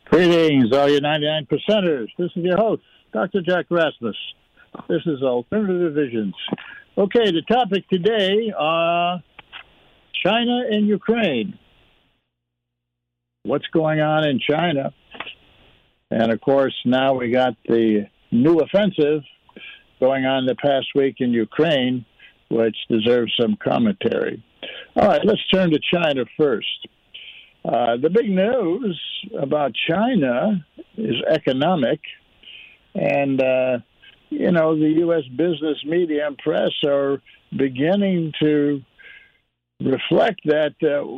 Greetings, all you 99 percenters. This is your host, Dr. Jack Rasmus. This is Alternative Visions. Okay, the topic today, China and Ukraine. What's going on in China? And, of course, now we got the new offensive going on the past week in Ukraine, which deserves some commentary. All right, let's turn to China first. The big news about China is economic, and, the U.S. business media and press are beginning to reflect that,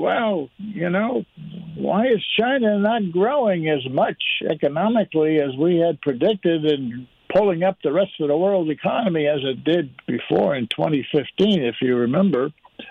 why is China not growing as much economically as we had predicted and pulling up the rest of the world economy as it did before in 2015, if you remember?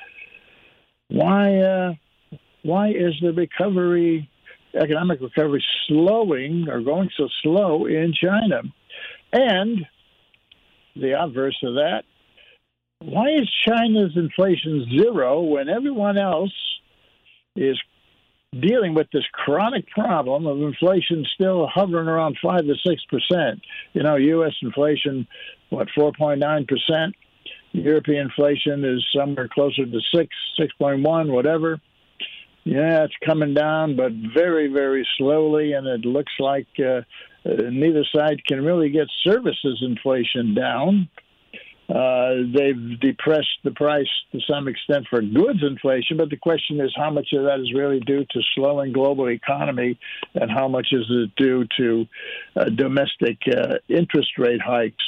Why is the economic recovery slowing or going so slow in China? And the obverse of that, why is China's inflation zero when everyone else is dealing with this chronic problem of inflation still hovering around 5 to 6%? U.S. inflation, 4.9%? European inflation is somewhere closer to 6.1, whatever. Yeah, it's coming down, but very, very slowly, and it looks like neither side can really get services inflation down. They've depressed the price to some extent for goods inflation, but the question is how much of that is really due to slowing global economy and how much is it due to domestic interest rate hikes.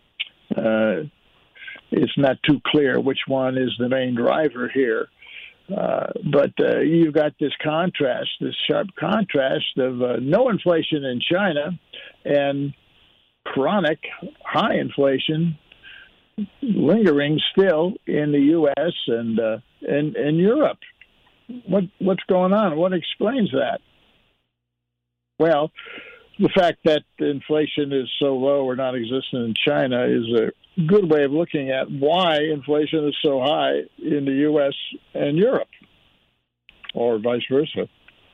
It's not too clear which one is the main driver here. But you've got this sharp contrast of no inflation in China and chronic high inflation lingering still in the U.S. and Europe. What's going on? What explains that? Well, the fact that inflation is so low or non-existent in China is a good way of looking at why inflation is so high in the U.S. and Europe, or vice versa.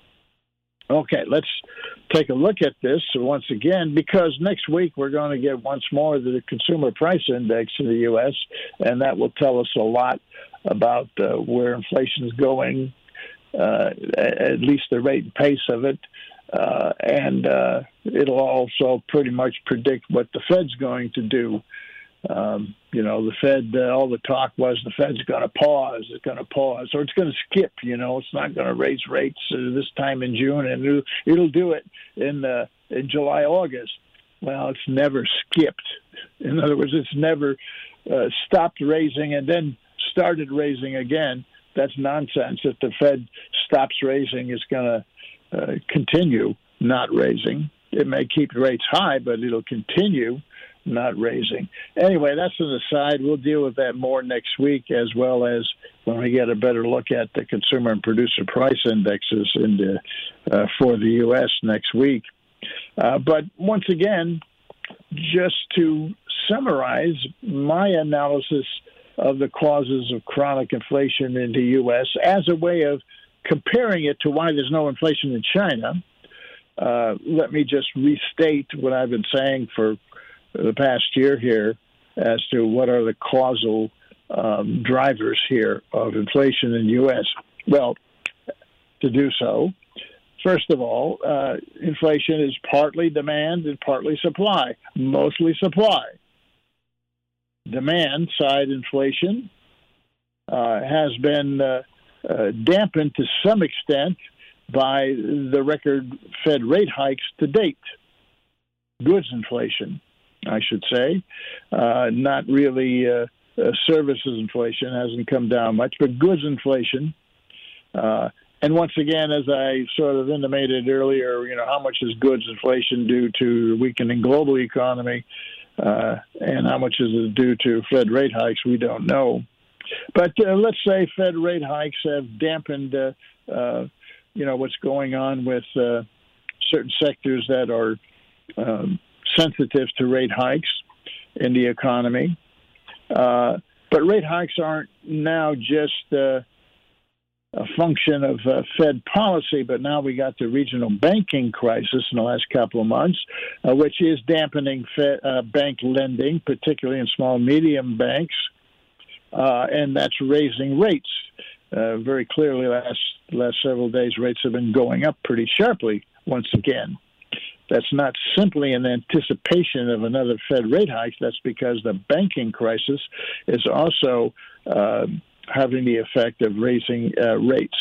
Okay, let's take a look at this once again, because next week we're going to get once more the Consumer Price Index in the U.S., and that will tell us a lot about where inflation is going, at least the rate and pace of it. And it'll also pretty much predict what the Fed's going to do. The Fed, all the talk was the Fed's going to pause. It's going to pause. Or it's going to skip, it's not going to raise rates this time in June, and it'll do it in July, August. Well, it's never skipped. In other words, it's never stopped raising and then started raising again. That's nonsense. If the Fed stops raising, it's going to continue not raising. It may keep rates high, but it'll continue not raising. Anyway, that's an aside. We'll deal with that more next week, as well as when we get a better look at the consumer and producer price indexes for the U.S. next week. But once again, just to summarize my analysis of the causes of chronic inflation in the U.S. as a way of comparing it to why there's no inflation in China, let me just restate what I've been saying for the past year here as to what are the causal drivers here of inflation in the U.S. Well, to do so, first of all, inflation is partly demand and partly supply, mostly supply. Demand side inflation has been dampened to some extent by the record Fed rate hikes to date. Goods inflation, I should say, not really services inflation hasn't come down much, but goods inflation. And once again, as I sort of intimated earlier, how much is goods inflation due to weakening global economy, and how much is it due to Fed rate hikes? We don't know. But let's say Fed rate hikes have dampened, what's going on with certain sectors that are sensitive to rate hikes in the economy. But rate hikes aren't now just a function of Fed policy, but now we got the regional banking crisis in the last couple of months, which is dampening bank lending, particularly in small medium banks, and that's raising rates. Very clearly, last several days, rates have been going up pretty sharply once again. That's not simply in anticipation of another Fed rate hike. That's because the banking crisis is also having the effect of raising rates.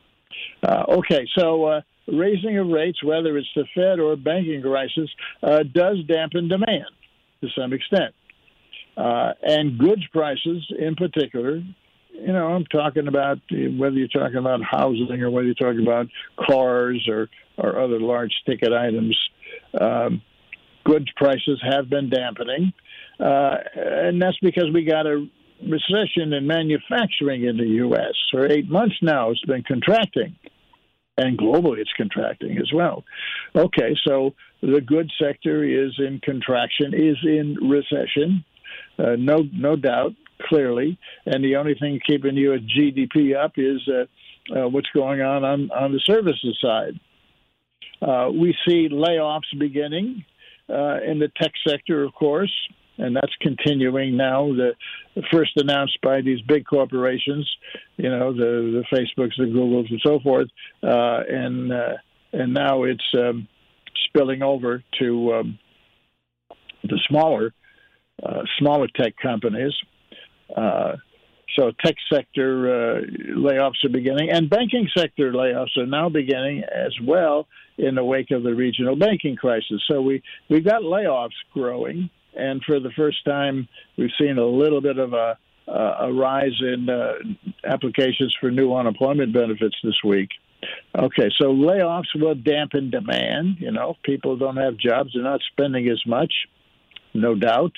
So raising of rates, whether it's the Fed or banking crisis, does dampen demand to some extent. And goods prices in particular, I'm talking about whether you're talking about housing or whether you're talking about cars or other large ticket items, goods prices have been dampening. And that's because we got a recession in manufacturing in the U.S. for 8 months now. It's been contracting, and globally it's contracting as well. Okay, so the goods sector is in contraction, is in recession, no doubt, clearly, and the only thing keeping U.S. GDP up is what's going on the services side. We see layoffs beginning in the tech sector, of course, and that's continuing now. The first announced by these big corporations, the Facebooks, the Googles, and so forth, and now it's spilling over to the smaller tech companies. So tech sector layoffs are beginning, and banking sector layoffs are now beginning as well in the wake of the regional banking crisis. So we've got layoffs growing. And for the first time, we've seen a little bit of a rise in applications for new unemployment benefits this week. Okay, so layoffs will dampen demand. People don't have jobs; they're not spending as much, no doubt.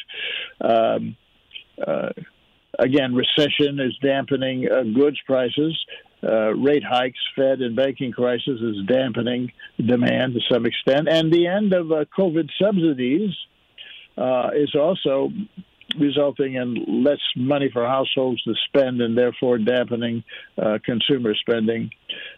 Again, recession is dampening goods prices. Rate hikes, Fed and banking crisis is dampening demand to some extent, and the end of COVID subsidies is also resulting in less money for households to spend and therefore dampening consumer spending.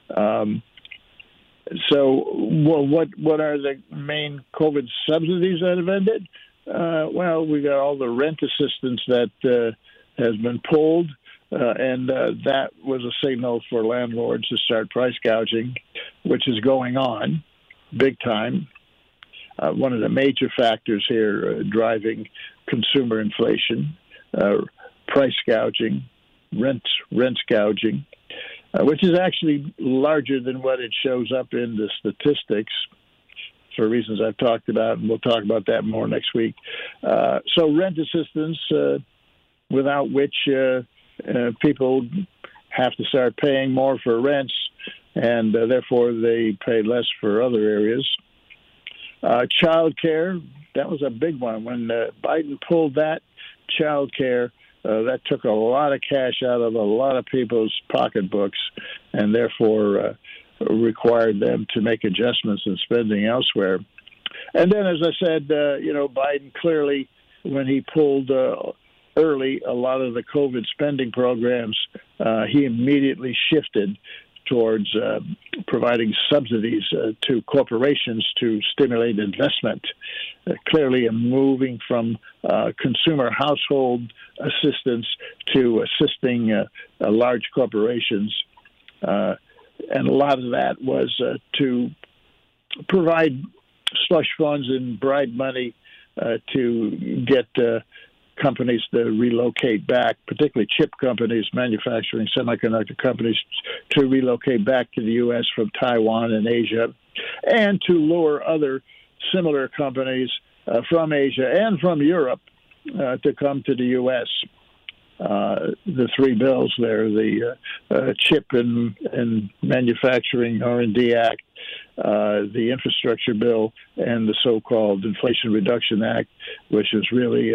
So what are the main COVID subsidies that have ended? Well, we got all the rent assistance that has been pulled, and that was a signal for landlords to start price gouging, which is going on big time. One of the major factors here driving consumer inflation, price gouging, rent gouging, which is actually larger than what it shows up in the statistics for reasons I've talked about, and we'll talk about that more next week. So rent assistance, without which people have to start paying more for rents, and therefore they pay less for other areas. Child care, that was a big one. When Biden pulled that, child care, that took a lot of cash out of a lot of people's pocketbooks, and therefore required them to make adjustments in spending elsewhere. And then, as I said, Biden clearly, when he pulled early a lot of the COVID spending programs, he immediately shifted towards providing subsidies to corporations to stimulate investment. Clearly moving from consumer household assistance to assisting large corporations. And a lot of that was to provide slush funds and bribe money to get companies to relocate back, particularly chip companies, manufacturing semiconductor companies, to relocate back to the U.S. from Taiwan and Asia, and to lure other similar companies from Asia and from Europe to come to the U.S. The three bills there, the Chip and Manufacturing R&D Act, the Infrastructure Bill, and the so-called Inflation Reduction Act, which is really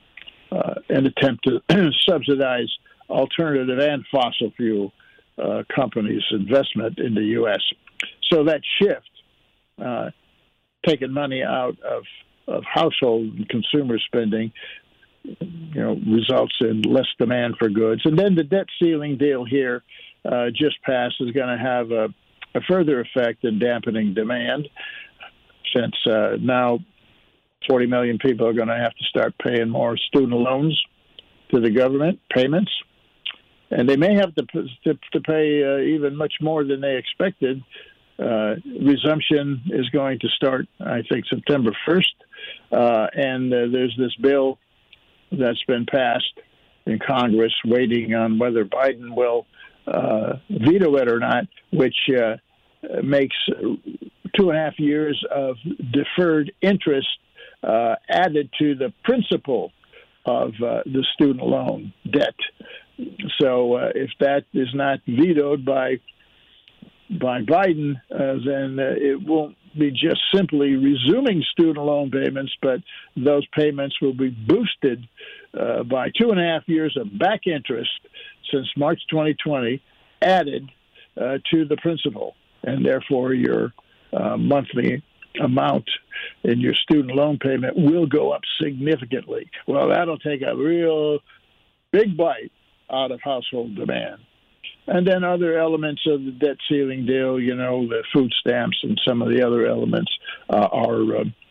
an attempt to subsidize alternative and fossil fuel companies' investment in the U.S. So that shift, taking money out of household and consumer spending, results in less demand for goods. And then the debt ceiling deal here just passed is going to have a further effect in dampening demand, since now 40 million people are going to have to start paying more student loans to the government payments. And they may have to pay even much more than they expected. Resumption is going to start, I think, September 1st. And there's this bill that's been passed in Congress waiting on whether Biden will veto it or not, which makes 2.5 years of deferred interest added to the principal of the student loan debt. So if that is not vetoed by Biden, then it won't be just simply resuming student loan payments, but those payments will be boosted by 2.5 years of back interest since March 2020 added to the principal, and therefore your monthly amount in your student loan payment will go up significantly. Well, that'll take a real big bite out of household demand. And then other elements of the debt ceiling deal, the food stamps and some of the other elements will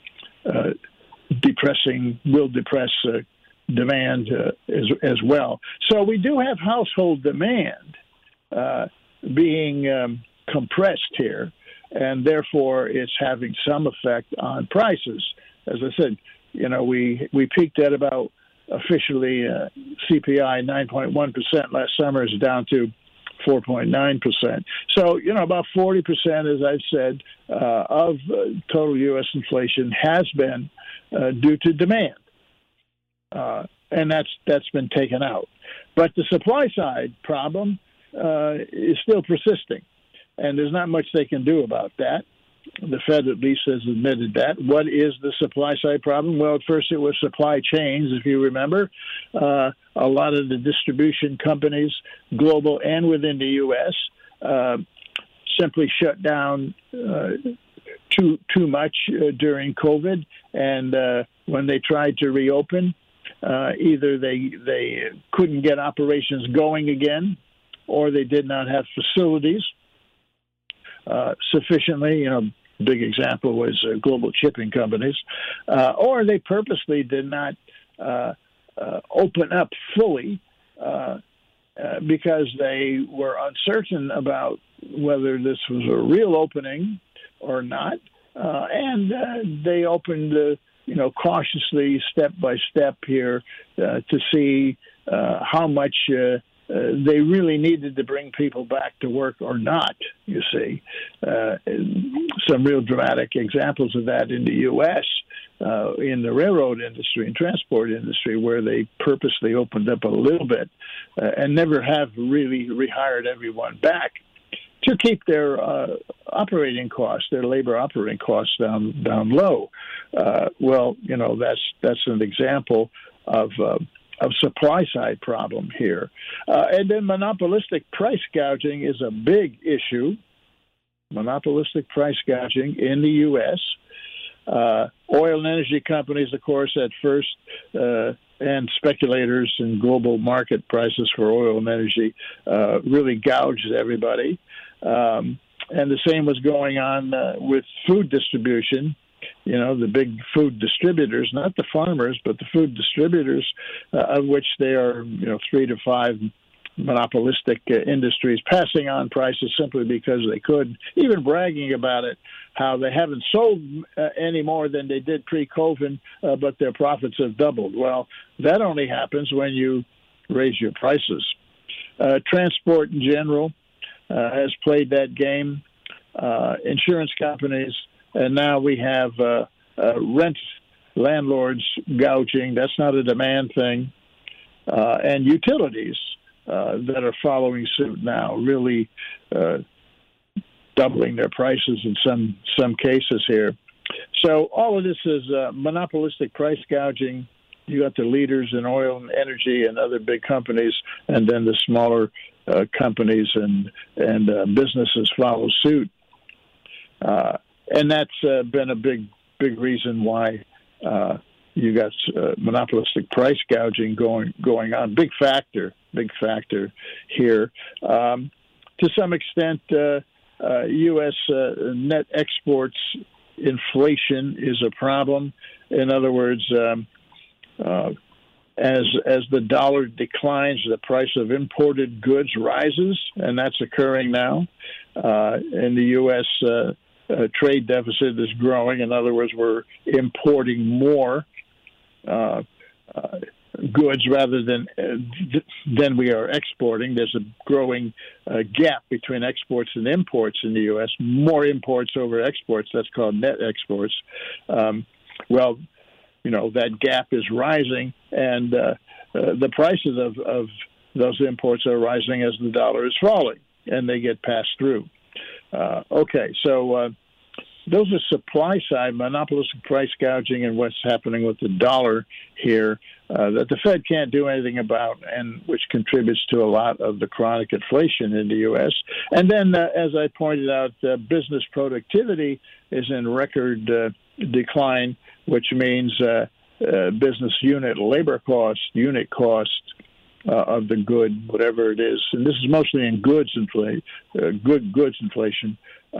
depress demand as well. So we do have household demand being compressed here, and therefore it's having some effect on prices. As I said, we peaked at about officially CPI 9.1% last summer, is down to 4.9%. So, about 40%, as I've said, of total U.S. inflation has been due to demand. And that's been taken out. But the supply side problem is still persisting, and there's not much they can do about that. The Fed at least has admitted that. What is the supply side problem? Well, at first it was supply chains, if you remember. A lot of the distribution companies, global and within the U.S., simply shut down too much during COVID. And when they tried to reopen, either they couldn't get operations going again, or they did not have facilities sufficiently. Big example was global shipping companies, or they purposely did not open up fully because they were uncertain about whether this was a real opening or not, and they opened cautiously, step by step here, to see how much they really needed to bring people back to work or not, you see. Some real dramatic examples of that in the U.S., in the railroad industry and transport industry, where they purposely opened up a little bit and never have really rehired everyone back to keep their operating costs, their labor operating costs down low. Well, that's an example of supply side problem here. And then monopolistic price gouging is a big issue. Monopolistic price gouging in the U.S. Oil and energy companies, of course, at first, and speculators in global market prices for oil and energy really gouged everybody. And the same was going on with food distribution. The big food distributors, not the farmers, but the food distributors, of which there are, 3 to 5 monopolistic industries passing on prices simply because they could, even bragging about it, how they haven't sold any more than they did pre-COVID, but their profits have doubled. Well, that only happens when you raise your prices. Transport in general has played that game. Insurance companies. And now we have rent landlords gouging. That's not a demand thing. And utilities that are following suit now, really doubling their prices in some cases here. So all of this is monopolistic price gouging. You got the leaders in oil and energy and other big companies, and then the smaller companies and businesses follow suit. And that's been a big reason why you got monopolistic price gouging going on. Big factor here. To some extent, U.S. Net exports inflation is a problem. In other words, as the dollar declines, the price of imported goods rises, and that's occurring now. And the U.S. Trade deficit is growing. In other words, we're importing more goods rather than we are exporting. There's a growing gap between exports and imports in the U.S. More imports over exports. That's called net exports. Well, that gap is rising, and the prices of those imports are rising as the dollar is falling, and they get passed through. So those are supply side monopolistic price gouging and what's happening with the dollar here that the Fed can't do anything about, and which contributes to a lot of the chronic inflation in the U.S. And then, as I pointed out, business productivity is in record decline, which means business unit labor cost, unit cost of the good, whatever it is, and this is mostly in goods inflation,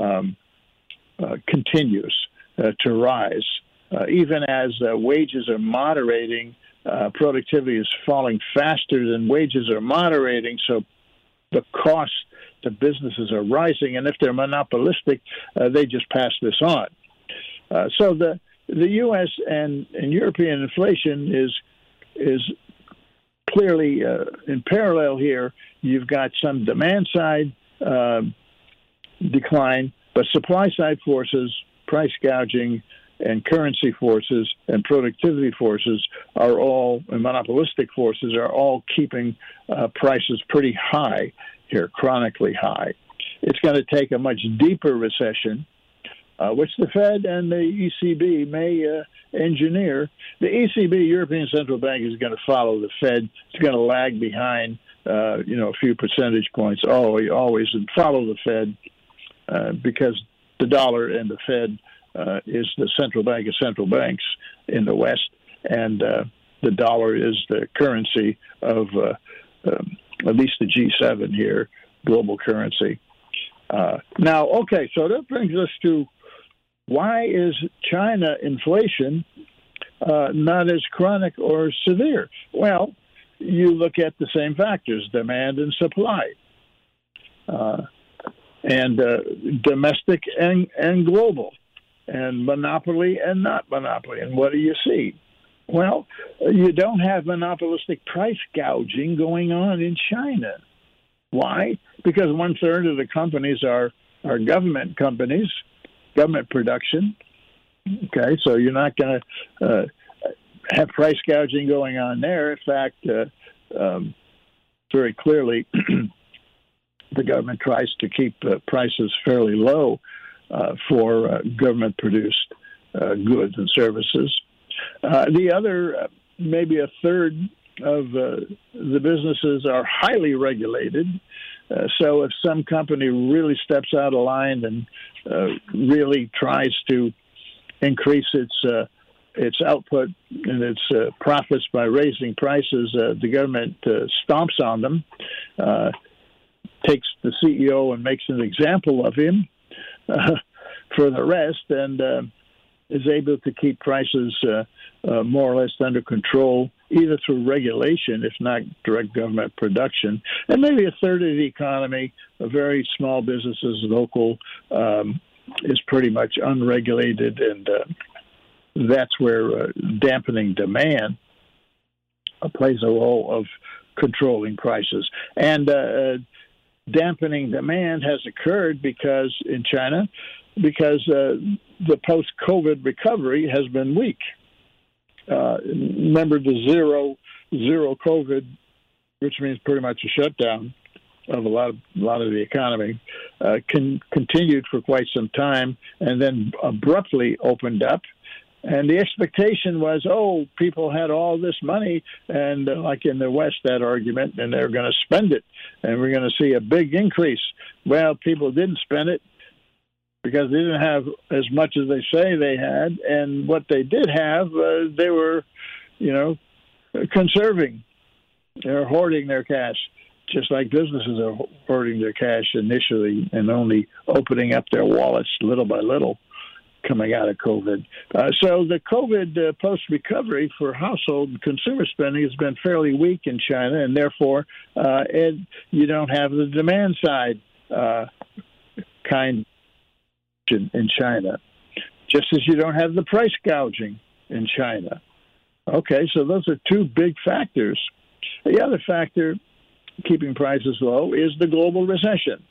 continues to rise. Even as wages are moderating, productivity is falling faster than wages are moderating, so the costs to businesses are rising, and if they're monopolistic, they just pass this on. So the U.S. and European inflation is clearly in parallel here. You've got some demand side decline, but supply side forces, price gouging, and currency forces and productivity forces are all, and monopolistic forces are all keeping prices pretty high here, chronically high. It's going to take a much deeper recession, which the Fed and the ECB may engineer. The ECB, European Central Bank, is going to follow the Fed. It's going to lag behind, a few percentage points, always, and follow the Fed because the dollar and the Fed is the central bank of central banks in the West, and the dollar is the currency of at least the G7 here, global currency. So that brings us to why is China inflation not as chronic or severe? Well, you look at the same factors, demand and supply, and domestic and global, and monopoly and not monopoly. And what do you see? Well, you don't have monopolistic price gouging going on in China. Why? Because 1/3 of the companies are government companies, government production. Okay, so you're not going to have price gouging going on there. In fact, very clearly, the government tries to keep prices fairly low for government-produced goods and services. The other, maybe a third of the businesses are highly regulated. So if some company really steps out of line and really tries to increase its output and its profits by raising prices, the government stomps on them, takes the CEO and makes an example of him for the rest, and is able to keep prices more or less under control, either through regulation, if not direct government production. And maybe a third of the economy, very small businesses, local, is pretty much unregulated, and that's where dampening demand plays a role of controlling prices. And dampening demand has occurred because in China, because the post-COVID recovery has been weak. Remember the zero COVID, which means pretty much a shutdown of a lot of the economy, continued for quite some time and then abruptly opened up. And the expectation was, people had all this money, and like in the West, that argument, and they're going to spend it, and we're going to see a big increase. Well, people didn't spend it. because they didn't have as much as they say they had, and what they did have, they were, conserving. They're hoarding their cash, just like businesses are hoarding their cash initially and only opening up their wallets little by little coming out of COVID. So the COVID post-recovery for household and consumer spending has been fairly weak in China, and therefore you don't have the demand side kind in China, just as you don't have the price gouging in China. Okay, so those are two big factors. The other factor keeping prices low is the global recession.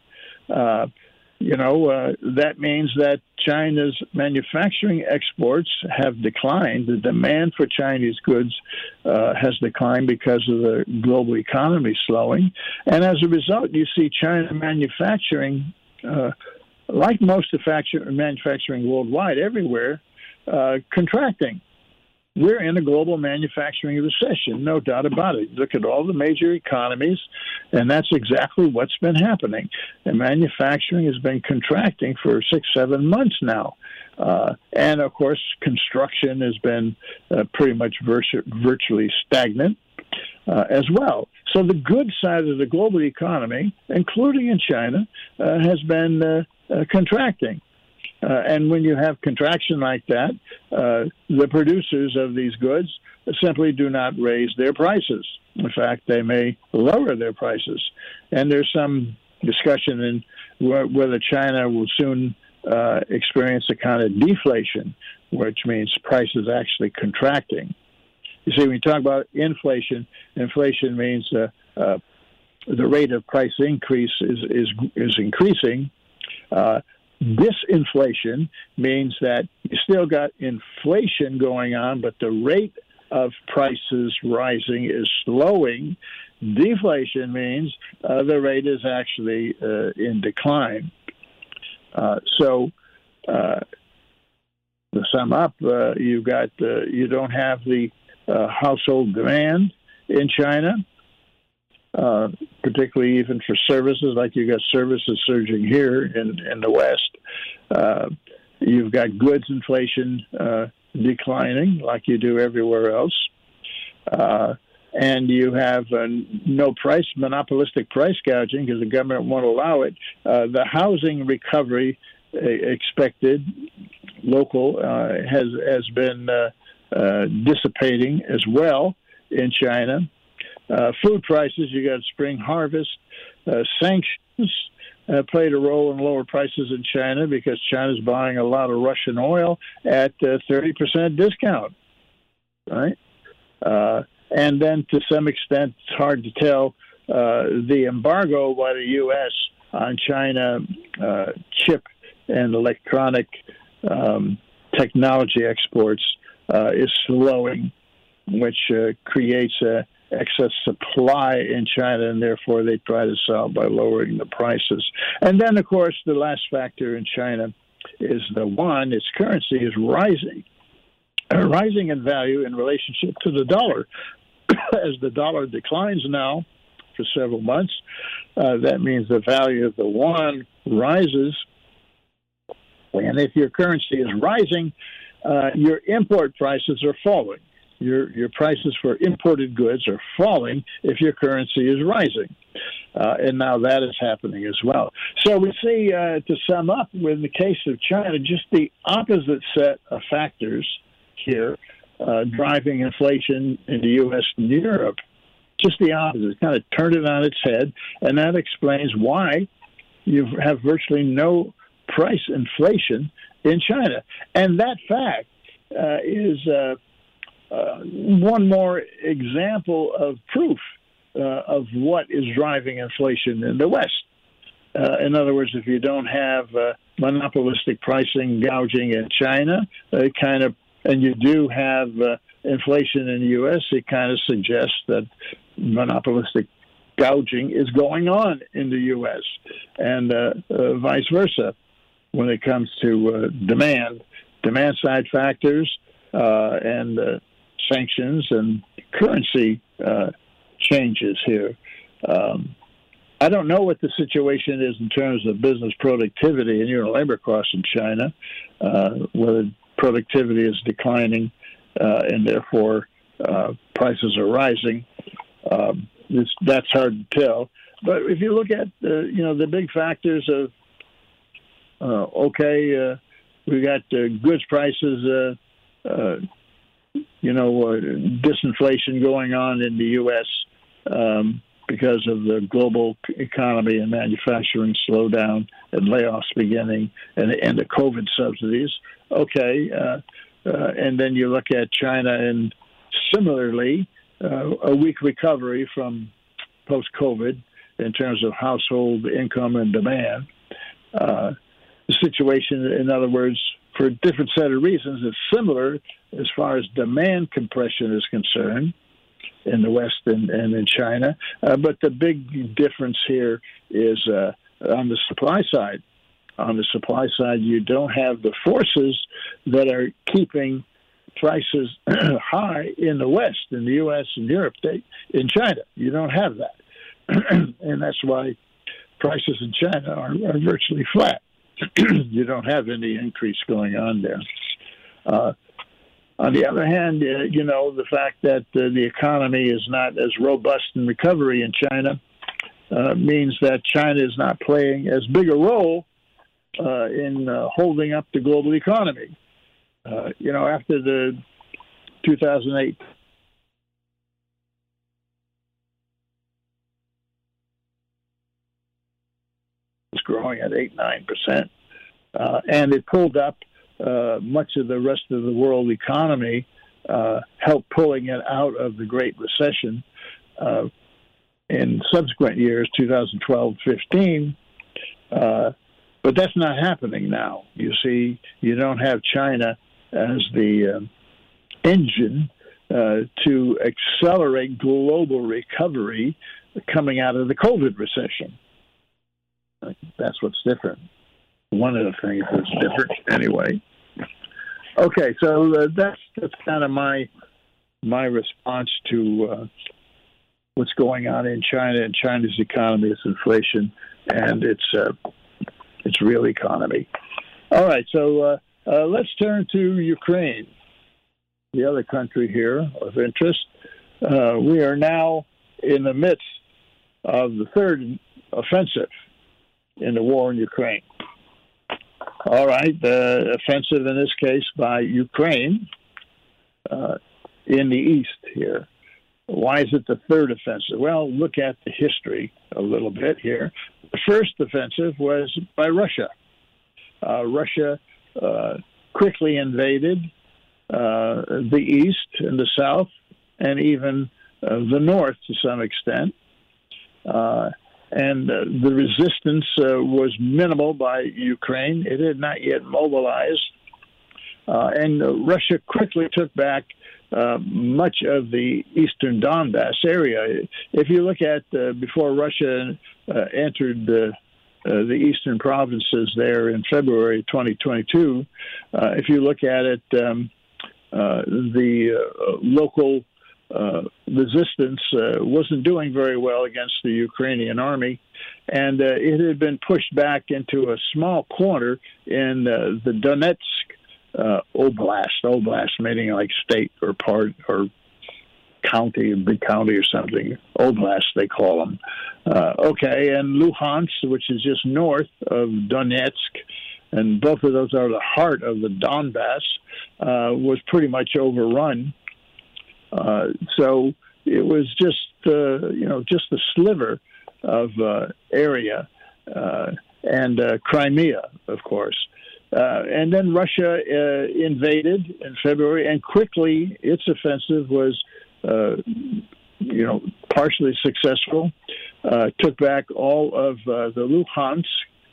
That means that China's manufacturing exports have declined. The demand for Chinese goods has declined because of the global economy slowing. And as a result, you see China manufacturing, like most of manufacturing worldwide, everywhere, contracting. We're in a global manufacturing recession, no doubt about it. Look at all the major economies, and that's exactly what's been happening. And manufacturing has been contracting for 6-7 months now. And, of course, construction has been pretty much virtually stagnant as well. So the good side of the global economy, including in China, has been contracting. And when you have contraction like that, the producers of these goods simply do not raise their prices. In fact, they may lower their prices. And there's some discussion in whether China will soon experience a kind of deflation, which means prices actually contracting. You see, when you talk about inflation means the rate of price increase is increasing. Disinflation means that you still got inflation going on, but the rate of prices rising is slowing. Deflation means the rate is actually in decline. So to sum up, you don't have the household demand in China. Particularly even for services, like you got services surging here in the West. You've got goods inflation declining, like you do everywhere else. And you have no monopolistic price gouging because the government won't allow it. The housing recovery expected, local, has been dissipating as well in China. Food prices, you got spring harvest. Sanctions played a role in lower prices in China because China's buying a lot of Russian oil at 30% discount, right? And then to some extent, it's hard to tell, the embargo by the U.S. on China chip and electronic technology exports is slowing, which creates a excess supply in China, and therefore they try to solve by lowering the prices. And then, of course, the last factor in China is the yuan. Its currency is rising in value in relationship to the dollar. As the dollar declines now for several months, that means the value of the yuan rises. And if your currency is rising, your import prices are falling. Your prices for imported goods are falling if your currency is rising. And now that is happening as well. So we see, to sum up, in the case of China, just the opposite set of factors here driving inflation in the U.S. and Europe. Just the opposite. Kind of turned it on its head, and that explains why you have virtually no price inflation in China. And that fact is one more example of proof of what is driving inflation in the West. In other words, if you don't have monopolistic pricing gouging in China, and you do have inflation in the U.S., it kind of suggests that monopolistic gouging is going on in the U.S. and vice versa when it comes to demand side factors and sanctions and currency changes here. I don't know what the situation is in terms of business productivity and labor costs in China, whether productivity is declining and therefore prices are rising. That's hard to tell. But if you look at the big factors of we got goods prices, disinflation going on in the U.S. Because of the global economy and manufacturing slowdown and layoffs beginning and the COVID subsidies. And then you look at China and similarly a weak recovery from post-COVID in terms of household income and demand. The situation, in other words, for a different set of reasons, is similar as far as demand compression is concerned in the West and in China. But the big difference here is on the supply side. On the supply side, you don't have the forces that are keeping prices high in the West, in the U.S. and Europe. In China, you don't have that. And that's why prices in China are virtually flat. You don't have any increase going on there. On the other hand, the fact that the economy is not as robust in recovery in China means that China is not playing as big a role in holding up the global economy. After the 2008 was growing at 8-9%, and it pulled up much of the rest of the world economy, helped pulling it out of the Great Recession in subsequent years, 2012-15. But that's not happening now. You see, you don't have China as the engine to accelerate global recovery coming out of the COVID recession. That's what's different. One of the things that's different, anyway. Okay, so that's kind of my response to what's going on in China and China's economy, its inflation, and its real economy. All right, so let's turn to Ukraine, the other country here of interest. We are now in the midst of the third offensive in the war in Ukraine. All right, the offensive in this case by Ukraine in the east here. Why is it the third offensive? Well, look at the history a little bit here. The first offensive was by Russia. Russia quickly invaded the east and the south and even the north to some extent. And the resistance was minimal by Ukraine. It had not yet mobilized. And Russia quickly took back much of the eastern Donbass area. If you look at before Russia entered the eastern provinces there in February 2022, if you look at it, the local resistance wasn't doing very well against the Ukrainian army, and it had been pushed back into a small corner in the Donetsk Oblast meaning like state or part or county, a big county or something. Oblast, they call them. And Luhansk, which is just north of Donetsk, and both of those are the heart of the Donbass, was pretty much overrun. So it was just a sliver of area, and Crimea, of course. And then Russia invaded in February, and quickly its offensive was, partially successful. Took back all of the Luhansk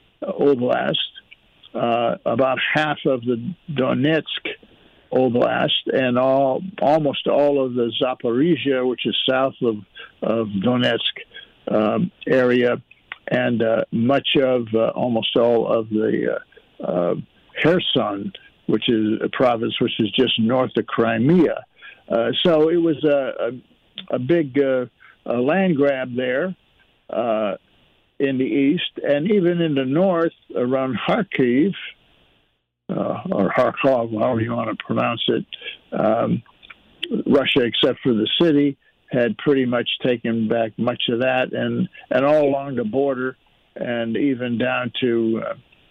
Oblast, about half of the Donetsk Oblast, and almost all of the Zaporizhia, which is south of Donetsk area, and much of almost all of the Kherson, which is a province which is just north of Crimea. So it was a big land grab there, in the east, and even in the north around Kharkiv, or Kharkov, however you want to pronounce it. Russia, except for the city, had pretty much taken back much of that, and all along the border, and even down to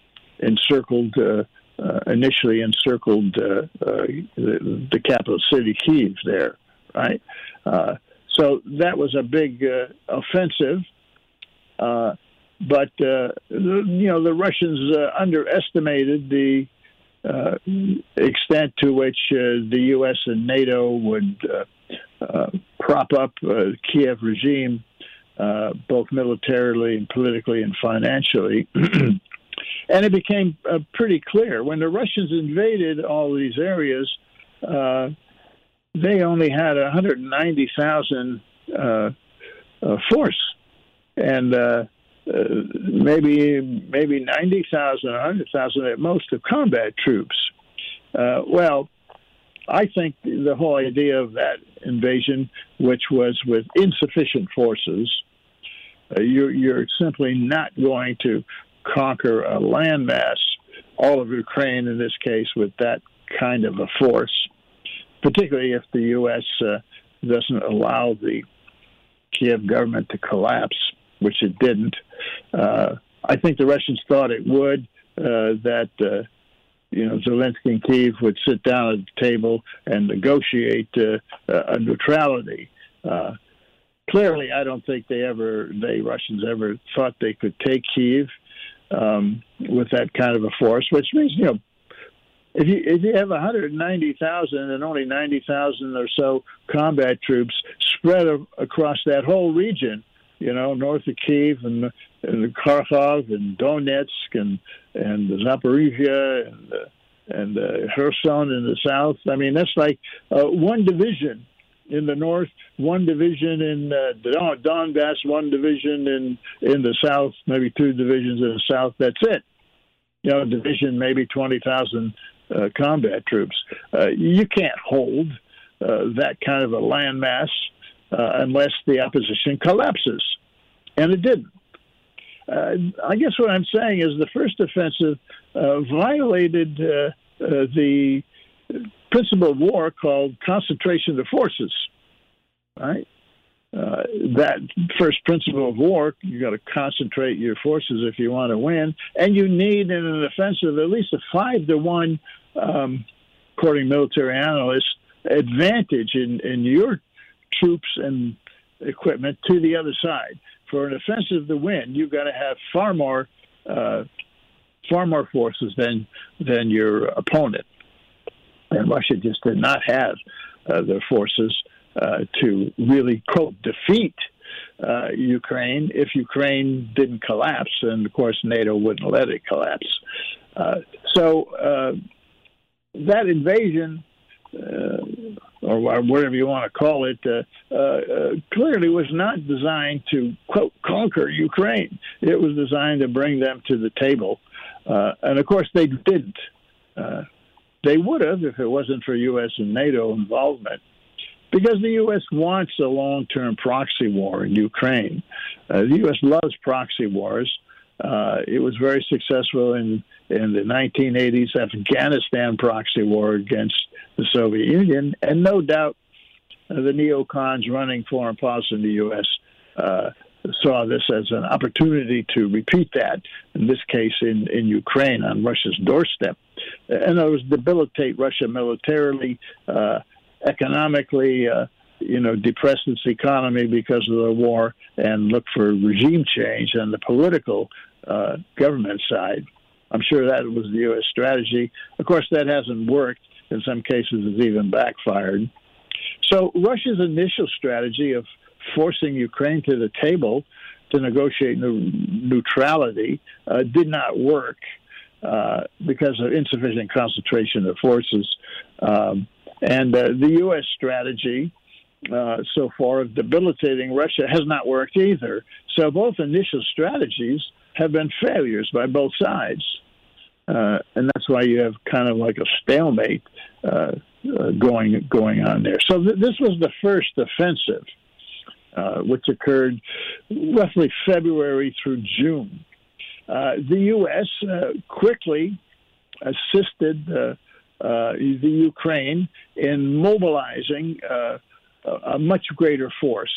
initially encircled the capital city, Kyiv. There, right? So that was a big offensive, but the Russians underestimated the extent to which the U.S. and NATO would prop up Kiev regime, both militarily and politically and financially. And it became pretty clear when the Russians invaded all these areas, they only had 190,000 force, and maybe 90,000, 100,000 at most of combat troops. Well, I think the whole idea of that invasion, which was with insufficient forces, you're simply not going to conquer a landmass, all of Ukraine in this case, with that kind of a force, particularly if the U.S. Doesn't allow the Kiev government to collapse, which it didn't. I think the Russians thought it would, that Zelensky and Kyiv would sit down at the table and negotiate a neutrality. Clearly, I don't think Russians ever thought they could take Kyiv with that kind of a force, which means, if you have 190,000 and only 90,000 or so combat troops spread across that whole region, north of Kyiv and Kharkov and Donetsk and Zaporizhia and Kherson in the south. I mean, that's like one division in the north, one division in Donbass, one division in the south, maybe two divisions in the south. That's it. Division, maybe 20,000 combat troops. You can't hold that kind of a landmass unless the opposition collapses. And it didn't. I guess what I'm saying is the first offensive violated the principle of war called concentration of forces, right? That first principle of war, you got to concentrate your forces if you want to win, and you need in an offensive at least a 5-to-1, according to military analysts, advantage in your troops and equipment to the other side. For an offensive to win, you've got to have far more forces than your opponent. And Russia just did not have the forces to really, quote, defeat Ukraine if Ukraine didn't collapse. And, of course, NATO wouldn't let it collapse. So that invasion, or whatever you want to call it, clearly was not designed to, quote, conquer Ukraine. It was designed to bring them to the table. And, of course, they didn't. They would have if it wasn't for U.S. and NATO involvement, because the U.S. wants a long-term proxy war in Ukraine. The U.S. loves proxy wars. It was very successful in the 1980s Afghanistan proxy war against the Soviet Union, and no doubt the neocons running foreign policy in the U.S. Saw this as an opportunity to repeat that, in this case in Ukraine, on Russia's doorstep. And it was debilitate Russia militarily, economically, depress its economy because of the war, and look for regime change on the political government side. I'm sure that was the U.S. strategy. Of course, that hasn't worked. In some cases, it's even backfired. So Russia's initial strategy of forcing Ukraine to the table to negotiate neutrality did not work because of insufficient concentration of forces. And the U.S. strategy so far of debilitating Russia has not worked either. So both initial strategies have been failures by both sides. And that's why you have kind of like a stalemate going on there. So this was the first offensive. which occurred roughly February through June. The U.S. Quickly assisted the Ukraine in mobilizing a much greater force.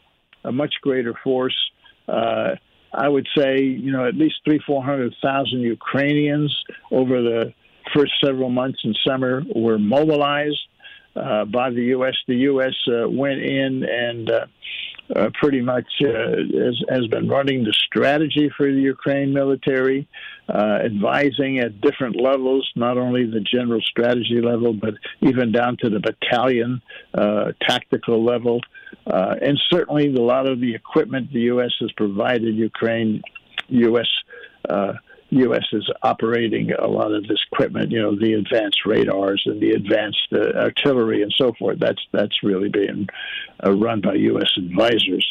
I would say, at least 400,000 Ukrainians over the first several months in summer were mobilized by the U.S. The U.S. went in and pretty much has been running the strategy for the Ukraine military, advising at different levels, not only the general strategy level, but even down to the battalion tactical level. And certainly a lot of the equipment the U.S. has provided Ukraine, U.S. is operating a lot of this equipment, the advanced radars and the advanced artillery and so forth. That's really being run by U.S. advisors.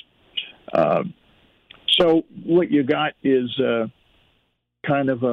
So what you got is kind of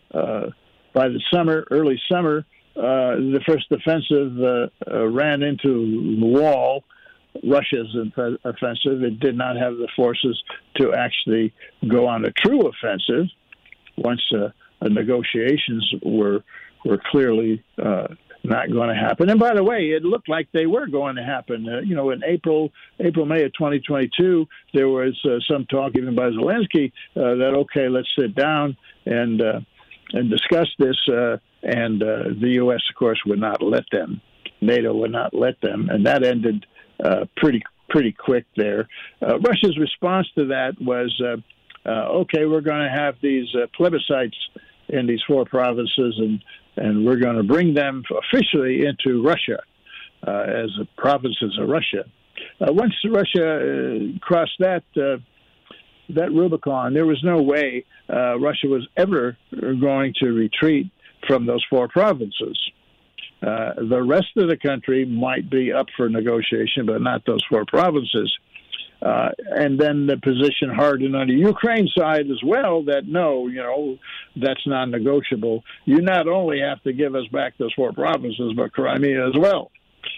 by the early summer, the first offensive ran into the wall. Russia's offensive. It did not have the forces to actually go on a true offensive once negotiations were clearly not going to happen. And by the way, it looked like they were going to happen. In April, May of 2022, there was some talk even by Zelensky that, okay, let's sit down and discuss this. And the U.S., of course, would not let them. NATO would not let them. And that ended pretty quick there. Russia's response to that was, okay, we're going to have these plebiscites in these 4 provinces, and we're going to bring them officially into Russia as the provinces of Russia. Once Russia crossed that Rubicon, there was no way Russia was ever going to retreat from those 4 provinces. The rest of the country might be up for negotiation, but not those 4 provinces. And then the position hardened on the Ukraine side as well that, no, that's non-negotiable. You not only have to give us back those 4 provinces, but Crimea as well.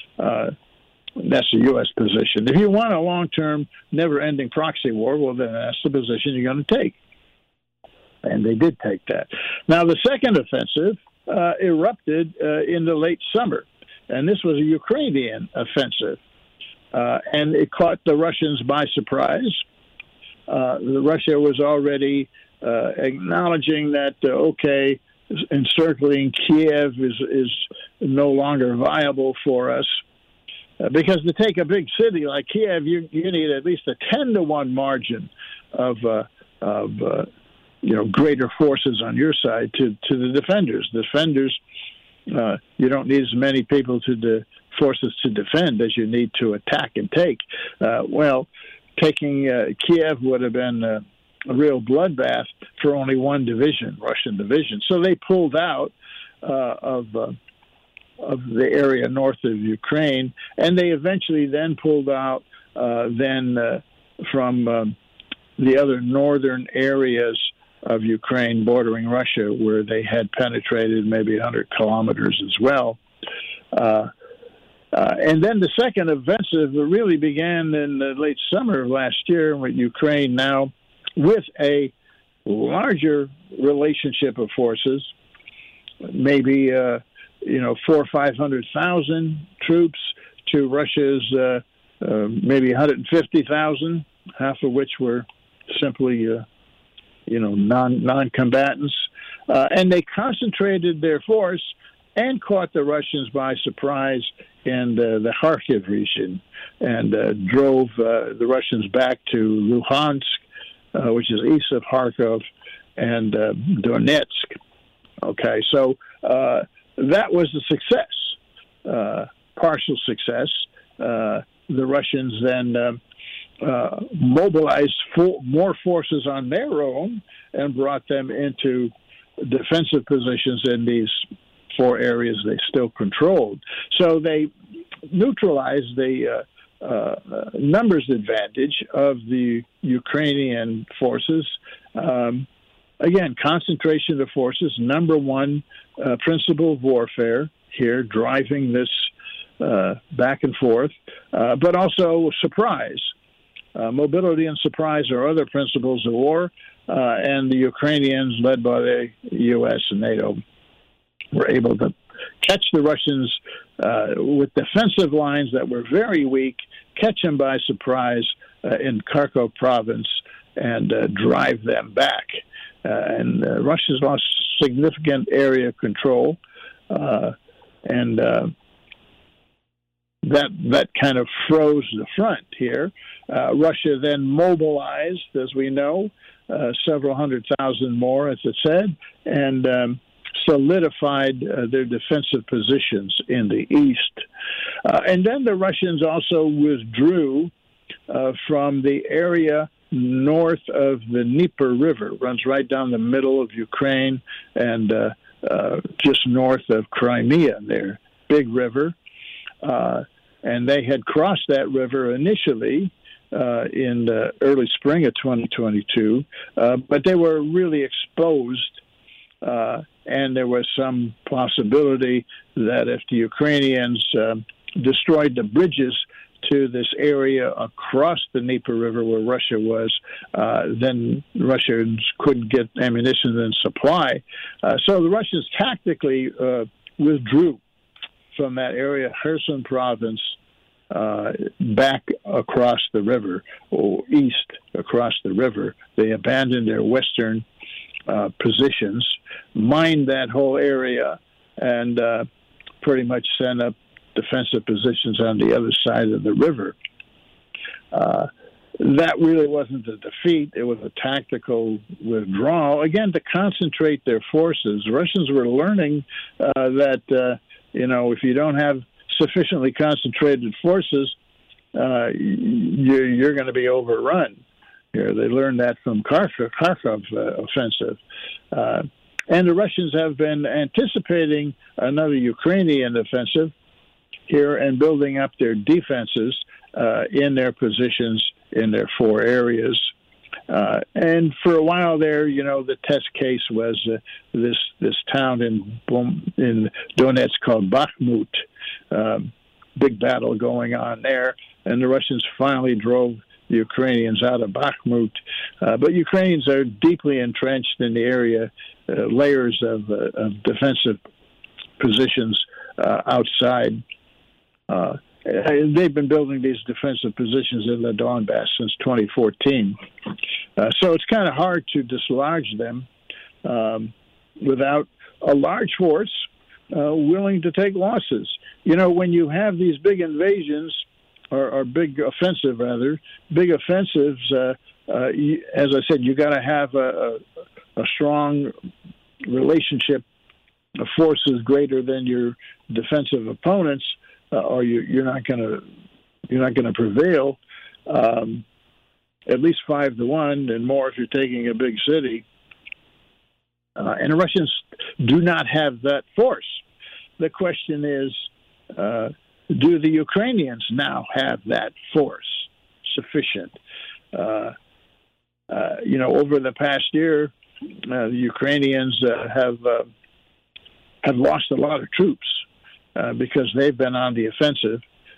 That's the U.S. position. If you want a long-term, never-ending proxy war, well, then that's the position you're going to take. And they did take that. Now, the second offensive erupted in the late summer, and this was a Ukrainian offensive. And it caught the Russians by surprise. Russia was already acknowledging that, okay, encircling Kiev is no longer viable for us. Because to take a big city like Kiev, you need at least a 10-to-1 margin of greater forces on your side to the defenders. Defenders, you don't need as many people forces to defend as you need to attack and take. Taking Kiev would have been a real bloodbath for only one division, Russian division. So they pulled out of the area north of Ukraine, and they eventually then pulled out from the other northern areas of Ukraine bordering Russia, where they had penetrated maybe 100 kilometers as well. And then the second offensive really began in the late summer of last year with Ukraine now with a larger relationship of forces, maybe 400,000 or 500,000 troops to Russia's maybe 150,000, half of which were simply non-combatants, and they concentrated their force and caught the Russians by surprise in the Kharkiv region, and drove the Russians back to Luhansk, which is east of Kharkov, and Donetsk. Okay, so that was a success, partial success. The Russians then mobilized more forces on their own and brought them into defensive positions in these 4 areas they still controlled. So they neutralized the numbers advantage of the Ukrainian forces. Again, concentration of forces, number one principle of warfare here, driving this back and forth, but also surprise. mobility and surprise are other principles of war, and the Ukrainians, led by the U.S. and NATO, were able to catch the Russians with defensive lines that were very weak, catch them by surprise in Kharkov province, and drive them back. And Russia's lost significant area control, and that kind of froze the front here. Russia then mobilized, as we know, several 100,000 more, as it said, and solidified their defensive positions in the east. And then the Russians also withdrew from the area north of the Dnieper River. It runs right down the middle of Ukraine and just north of Crimea there. Big river. And they had crossed that river initially in the early spring of 2022, but they were really exposed, and there was some possibility that if the Ukrainians destroyed the bridges to this area across the Dnieper River where Russia was, then Russians couldn't get ammunition and supply. So the Russians tactically withdrew from that area, Kherson province, back across the river, or east across the river. They abandoned their western positions, mined that whole area, and pretty much sent up defensive positions on the other side of the river. That really wasn't a defeat. It was a tactical withdrawal, again, to concentrate their forces. The Russians were learning that, if you don't have sufficiently concentrated forces, you're going to be overrun. Here, they learned that from Kharkov offensive. And the Russians have been anticipating another Ukrainian offensive here and building up their defenses in their positions in their four areas. And for a while there, the test case was this town in Donetsk called Bakhmut. Big battle going on there, and the Russians finally drove the Ukrainians out of Bakhmut. But Ukrainians are deeply entrenched in the area, layers of defensive positions outside. They've been building these defensive positions in the Donbass since 2014. So it's kind of hard to dislodge them without a large force willing to take losses. When you have these big invasions, or big offensives, as I said, you got to have a strong relationship of forces greater than your defensive opponents, or you're not going to prevail. At least 5-1 and more if you're taking a big city. And the Russians do not have that force. The question is, do the Ukrainians now have that force sufficient? Over the past year, the Ukrainians have lost a lot of troops because they've been on the offensive.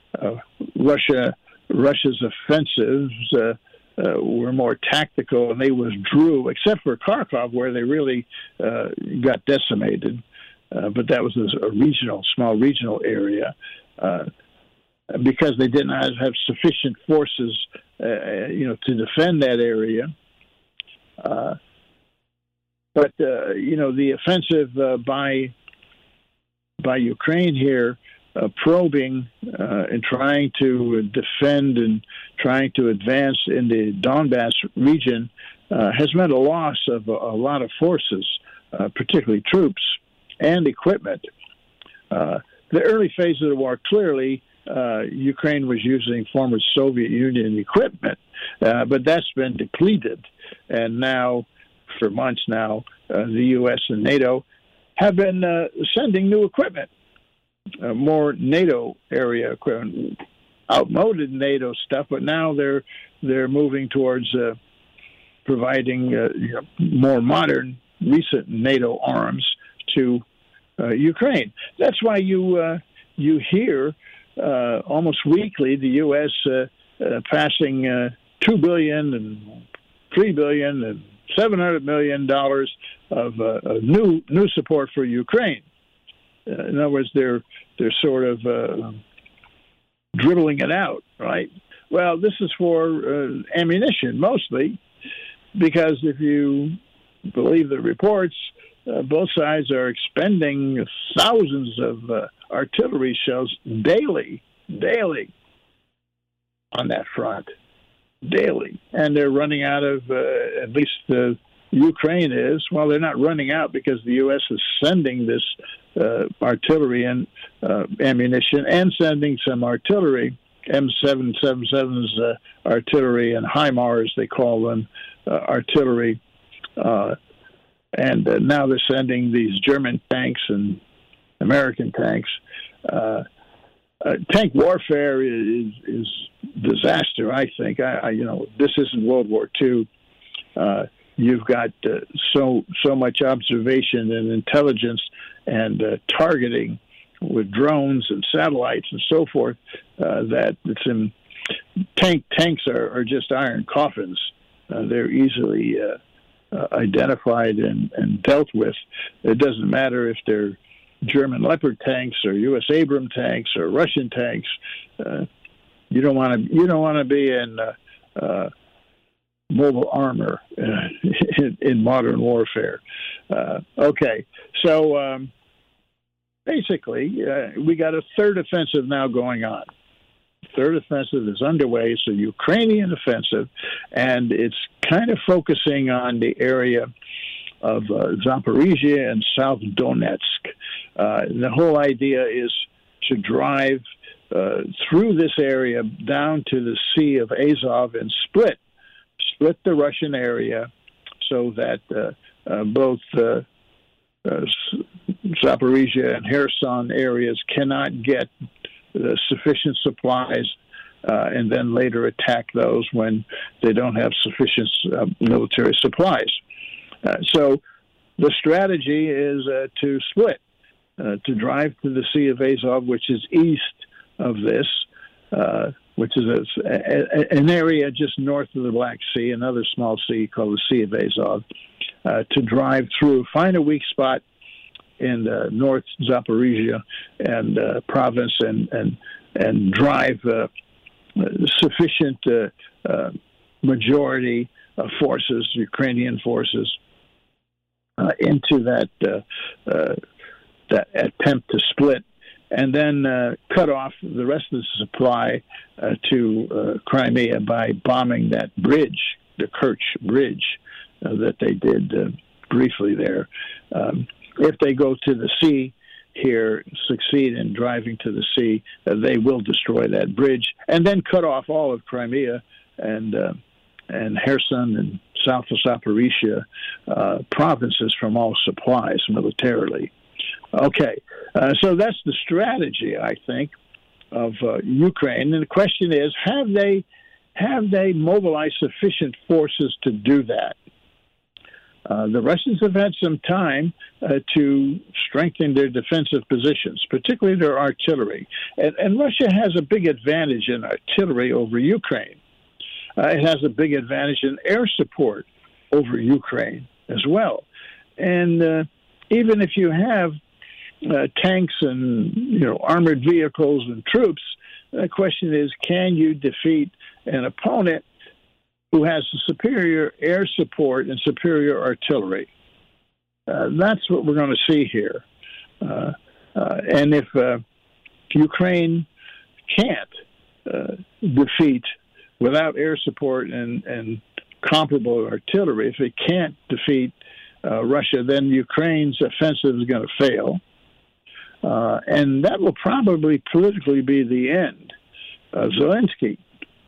Russia's offensives were more tactical, and they withdrew, except for Kharkov, where they really got decimated. But that was a small regional area, because they did not have sufficient forces, to defend that area. But the offensive by Ukraine here, probing and trying to defend and trying to advance in the Donbass region, has meant a loss of a lot of forces, particularly troops and equipment. The early phase of the war, clearly, Ukraine was using former Soviet Union equipment, but that's been depleted. And now, for months now, the U.S. and NATO have been sending new equipment, more NATO area equipment, outmoded NATO stuff, but now they're moving towards providing more modern, recent NATO arms to Ukraine. That's why you hear almost weekly the U.S. passing $2 billion and $3 billion and $700 million of new support for Ukraine. In other words, they're sort of dribbling it out, right? Well, this is for ammunition mostly, because if you believe the reports, both sides are expending thousands of artillery shells daily on that front, daily. And they're running out of, at least Ukraine is, well, they're not running out because the U.S. is sending this artillery and ammunition and sending some artillery, M777's artillery and HIMARS, they call them, artillery. And now they're sending these German tanks and American tanks. Tank warfare is disaster, I think. This isn't World War II. You've got so much observation and intelligence and targeting with drones and satellites and so forth that tanks are just iron coffins. They're easily identified and dealt with. It doesn't matter if they're German Leopard tanks or U.S. Abrams tanks or Russian tanks. You don't want to be in mobile armor in modern warfare. Okay, so basically, we got a third offensive now going on. Third offensive is underway. It's a Ukrainian offensive, and it's kind of focusing on the area of Zaporizhia and South Donetsk. The whole idea is to drive through this area down to the Sea of Azov and split the Russian area so that both Zaporizhia and Kherson areas cannot get sufficient supplies and then later attack those when they don't have sufficient military supplies. So the strategy is to split, to drive to the Sea of Azov, which is east of this, which is an area just north of the Black Sea, another small sea called the Sea of Azov, to drive through, find a weak spot in North Zaporizhia and province and drive sufficient majority of forces, Ukrainian forces, into that attempt to split, and then cut off the rest of the supply to Crimea by bombing that bridge, the Kerch Bridge, that they did briefly there. If they go to the sea here, succeed in driving to the sea, they will destroy that bridge and then cut off all of Crimea and Kherson and south of Zaporizhia provinces from all supplies militarily. Okay, so that's the strategy, I think, of Ukraine. And the question is, have they mobilized sufficient forces to do that? The Russians have had some time to strengthen their defensive positions, particularly their artillery. And Russia has a big advantage in artillery over Ukraine. It has a big advantage in air support over Ukraine as well. And even if you have tanks and armored vehicles and troops, the question is, can you defeat an opponent who has superior air support and superior artillery? That's what we're going to see here. And if Ukraine can't defeat without air support and comparable artillery, if it can't defeat Russia, then Ukraine's offensive is going to fail. And that will probably politically be the end of Zelensky.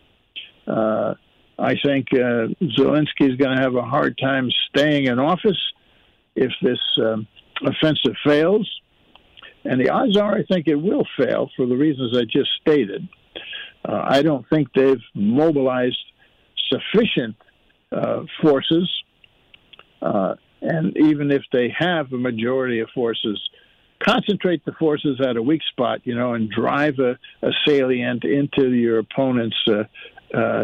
I think Zelensky is going to have a hard time staying in office if this offensive fails. And the odds are I think it will fail for the reasons I just stated. I don't think they've mobilized sufficient forces. And even if they have a majority of forces, concentrate the forces at a weak spot, and drive a salient into your opponent's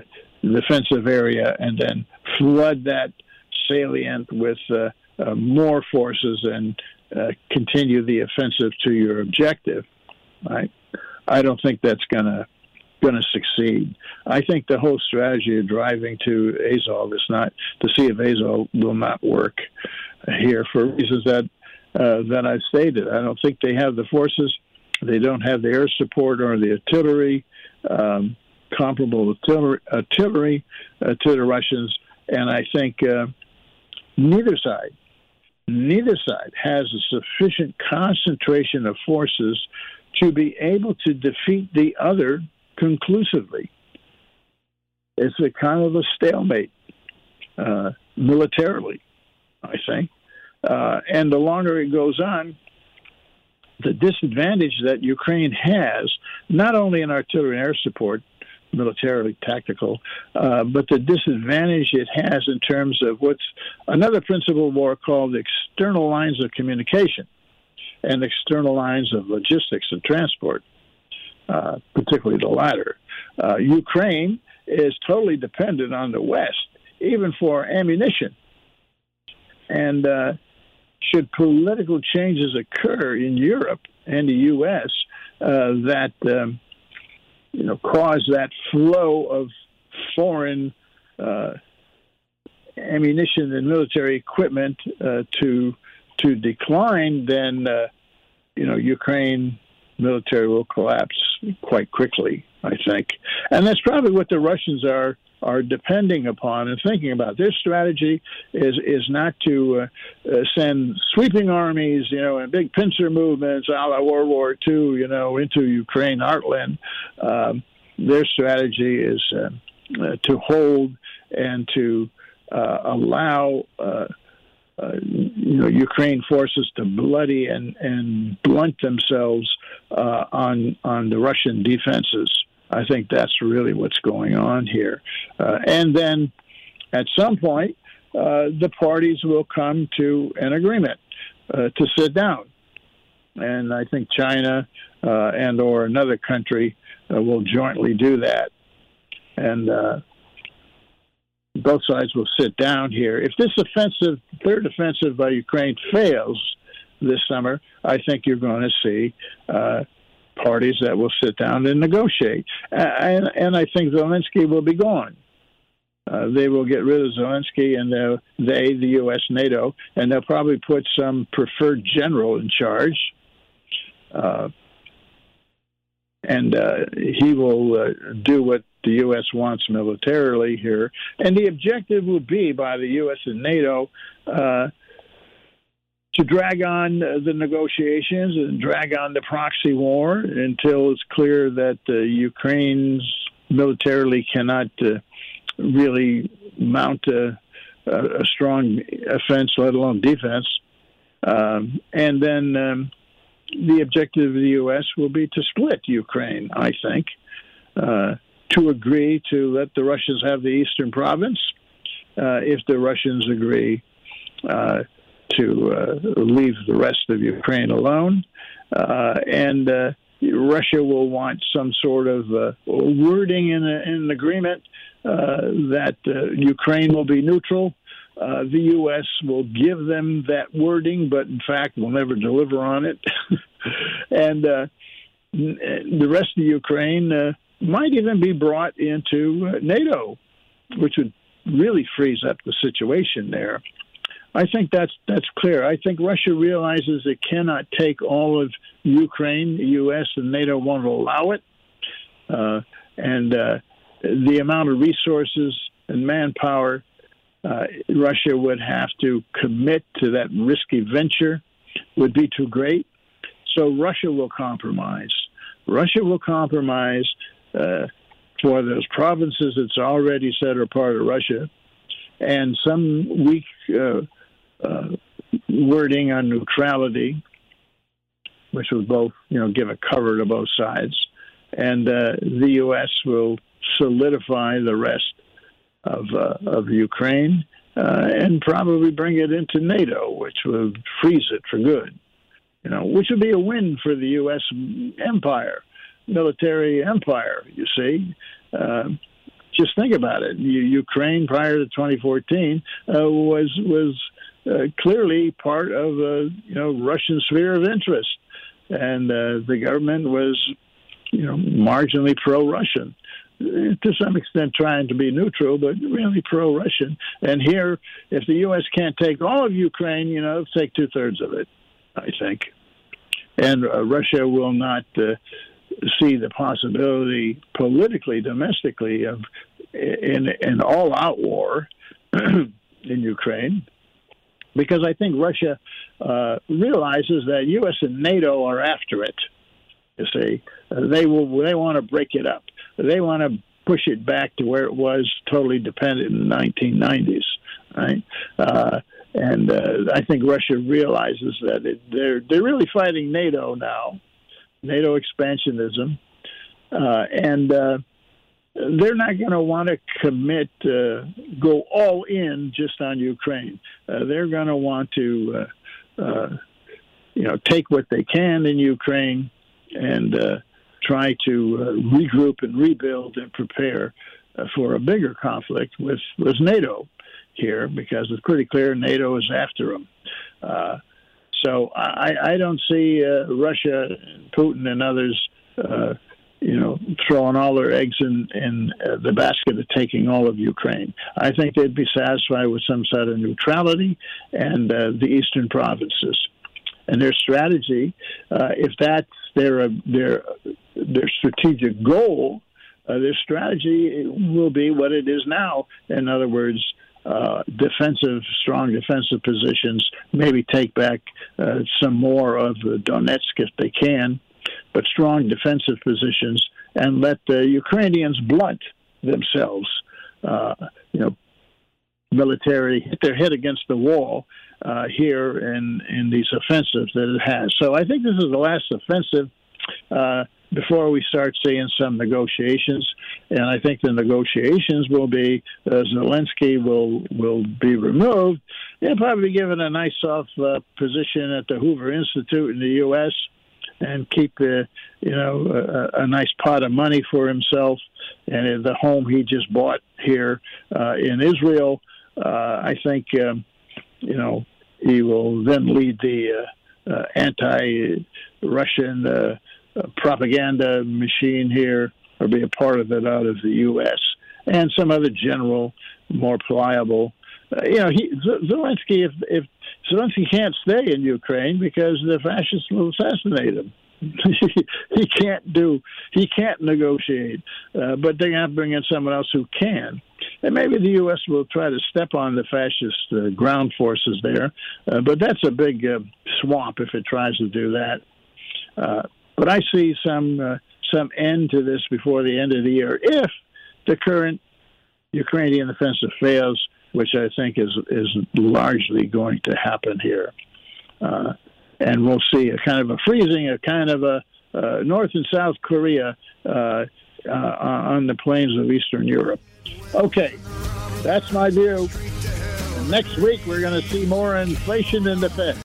defensive area and then flood that salient with more forces and continue the offensive to your objective. Right? I don't think that's going to succeed. I think the whole strategy of driving to Azov is not to see if Azov will not work here for reasons that I've stated. I don't think they have the forces. They don't have the air support or the artillery, comparable artillery to the Russians. And I think neither side has a sufficient concentration of forces to be able to defeat the other conclusively. It's a kind of a stalemate militarily, I think. And the longer it goes on, the disadvantage that Ukraine has, not only in artillery and air support, militarily tactical, but the disadvantage it has in terms of what's another principle of war called external lines of communication and external lines of logistics and transport, particularly the latter. Ukraine is totally dependent on the West, even for ammunition. And should political changes occur in Europe and the U.S. That cause that flow of foreign ammunition and military equipment to decline, then Ukraine military will collapse quite quickly, I think. And that's probably what the Russians are depending upon and thinking about. Their strategy is not to send sweeping armies, and big pincer movements a la World War II, into Ukraine heartland. Their strategy is to hold and to allow Ukraine forces to bloody and blunt themselves on the Russian defenses. I think that's really what's going on here. And then at some point, the parties will come to an agreement to sit down. And I think China and or another country will jointly do that. And both sides will sit down here. If this third offensive by Ukraine fails this summer, I think you're going to see parties that will sit down and negotiate. And I think Zelensky will be gone. They will get rid of Zelensky, and the U.S., NATO, and they'll probably put some preferred general in charge. And he will do what the U.S. wants militarily here. And the objective will be by the U.S. and NATO to drag on the negotiations and drag on the proxy war until it's clear that Ukraine's militarily cannot really mount a strong offense, let alone defense. And then the objective of the U.S. will be to split Ukraine, I think, to agree to let the Russians have the eastern province if the Russians agree to leave the rest of Ukraine alone. And Russia will want some sort of wording in an agreement that Ukraine will be neutral. The U.S. will give them that wording, but in fact will never deliver on it. And the rest of Ukraine might even be brought into NATO, which would really freeze up the situation there. I think that's clear. I think Russia realizes it cannot take all of Ukraine. The U.S. and NATO won't allow it. And the amount of resources and manpower Russia would have to commit to that risky venture would be too great. So Russia will compromise. Russia will compromise for those provinces it's already said are part of Russia, and some weak wording on neutrality, which would both, give a cover to both sides. And the U.S. will solidify the rest of Ukraine and probably bring it into NATO, which would freeze it for good. Which would be a win for the U.S. empire, military empire, you see. just think about it. Ukraine prior to 2014 was clearly part of Russian sphere of interest, and the government was marginally pro-Russian, to some extent trying to be neutral, but really pro-Russian. And here, if the U.S. can't take all of Ukraine, it'll take 2/3 of it, I think. And Russia will not see the possibility politically, domestically, of an all-out war in Ukraine, because I think Russia realizes that U.S. and NATO are after it. You see, they want to break it up. They want to push it back to where it was totally dependent in the 1990s, right? And I think Russia realizes that they're really fighting NATO now, NATO expansionism, and they're not going to want to commit, go all in just on Ukraine. They're going to want to, take what they can in Ukraine and try to regroup and rebuild and prepare for a bigger conflict with NATO here, because it's pretty clear NATO is after them. So I don't see Russia, Putin, and others, throwing all their eggs in the basket of taking all of Ukraine. I think they'd be satisfied with some sort of neutrality and the eastern provinces. And their strategy, if that's their strategic goal, their strategy will be what it is now. In other words, strong defensive positions, maybe take back some more of Donetsk if they can, but strong defensive positions, and let the Ukrainians blunt themselves, military, hit their head against the wall here in these offensives that it has. So I think this is the last offensive before we start seeing some negotiations. And I think the negotiations will be Zelensky will be removed. He'll probably be given a nice soft position at the Hoover Institute in the U.S. and keep a nice pot of money for himself, and the home he just bought here in Israel. I think he will then lead the anti-Russian propaganda machine here, or be a part of it out of the U.S. and some other general, more pliable. Zelensky, if Zelensky can't stay in Ukraine because the fascists will assassinate him. He can't negotiate, but they're going to bring in someone else who can. And maybe the U.S. will try to step on the fascist ground forces there, but that's a big swamp if it tries to do that. But I see some end to this before the end of the year if the current Ukrainian offensive fails, which I think is largely going to happen here. And we'll see a kind of a freezing, a kind of a North and South Korea on the plains of Eastern Europe. Okay, that's my view. Next week, we're going to see more inflation in the Fed.